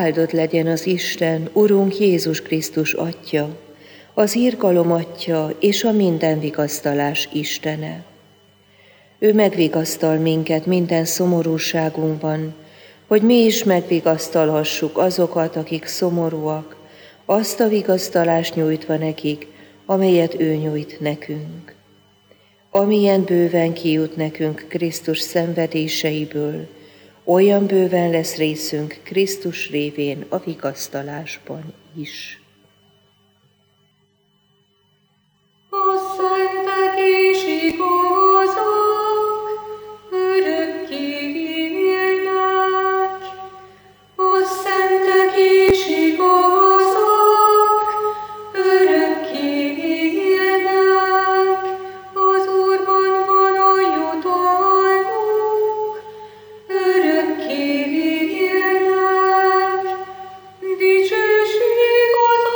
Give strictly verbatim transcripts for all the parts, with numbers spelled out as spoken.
Áldott legyen az Isten, Urunk Jézus Krisztus Atya, az irgalom Atya és a minden vigasztalás Istene. Ő megvigasztal minket minden szomorúságunkban, hogy mi is megvigasztalhassuk azokat, akik szomorúak, azt a vigasztalást nyújtva nekik, amelyet ő nyújt nekünk. Amilyen bőven kijut nekünk Krisztus szenvedéseiből, olyan bőven lesz részünk Krisztus révén a vigasztalásban is. A szentek és igazak örökké élnek. A szentek és igazak örökké élnek. Az Úrban van a jutalmuk, örökké élnek. Dicsőség az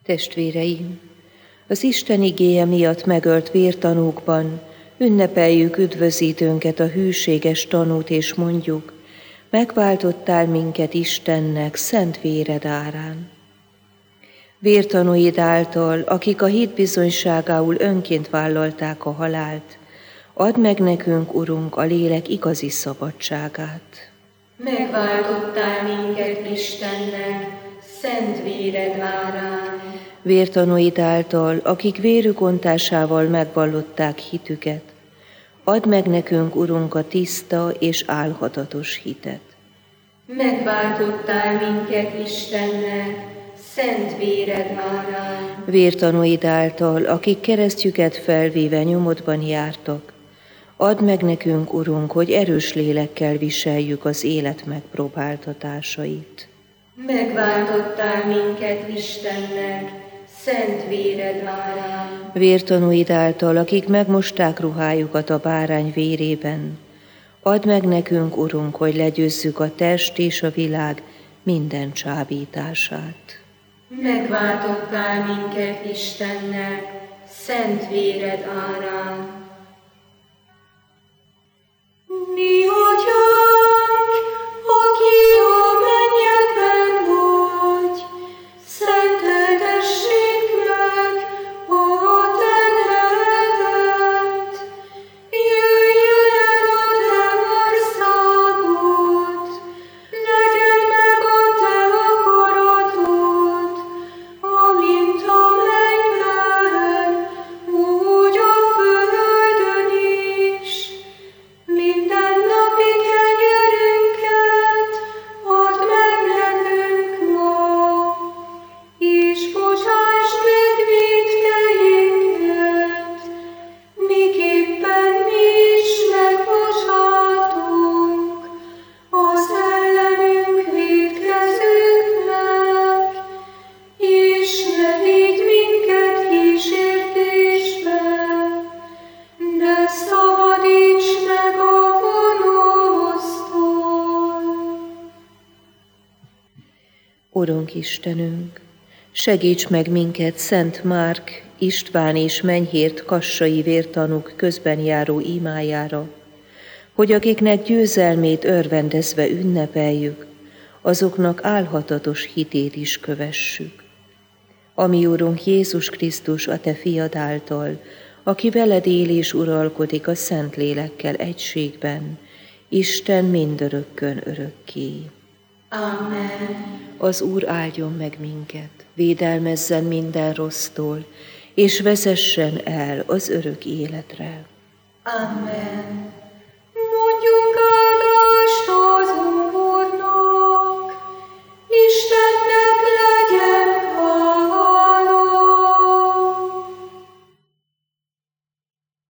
Testvéreim, az Isten igéje miatt megölt vértanúkban ünnepeljük üdvözítőnket, a hűséges tanút, és mondjuk: megváltottál minket Istennek szent véred árán. Vértanúid által, akik a hit bizonyságául önként vállalták a halált, add meg nekünk, Urunk, a lélek igazi szabadságát. Megváltottál minket Istennek szent véred árán. Vértanúid által, akik vérük ontásával megvallották hitüket, add meg nekünk, Urunk, a tiszta és álhatatos hitet. Megváltottál minket Istennek szent véred árán. Vértanúid által, akik keresztjüket felvéve nyomodban jártak, add meg nekünk, Urunk, hogy erős lélekkel viseljük az élet megpróbáltatásait. Megváltottál minket Istennek szent véred árán. Vértanúid által, akik megmosták ruhájukat a bárány vérében, add meg nekünk, Urunk, hogy legyőzzük a test és a világ minden csábítását. Megváltottál minket Istennek szent véred árán. Mi Atyánk, aki a mennyekben vagy, szenteltessék meg a te neved. Jöjjön el a te országod, legyen meg a te akaratod, amint a mennyben, úgy a földön is. Mindennapi kenyerünket add meg nekünk ma, és bocsásd meg vétkeinket, miképpen mi is megbocsátunk az ellenünk vétkezőknek, és ne vigy minket kísértésbe, de szabadíts meg a gonosztól. Urunk Istenünk, segíts meg minket Szent Márk, István és Menyhért kassai vértanúk közben járó imájára, hogy akiknek győzelmét örvendezve ünnepeljük, azoknak álhatatos hitét is kövessük. Ami Urunk Jézus Krisztus, a te fiad által, aki veled él és uralkodik a Szentlélekkel egységben, Isten mindörökkön örökké. Amen. Az Úr áldjon meg minket, védelmezzen minden rossztól, és vezessen el az örök életre. Amen.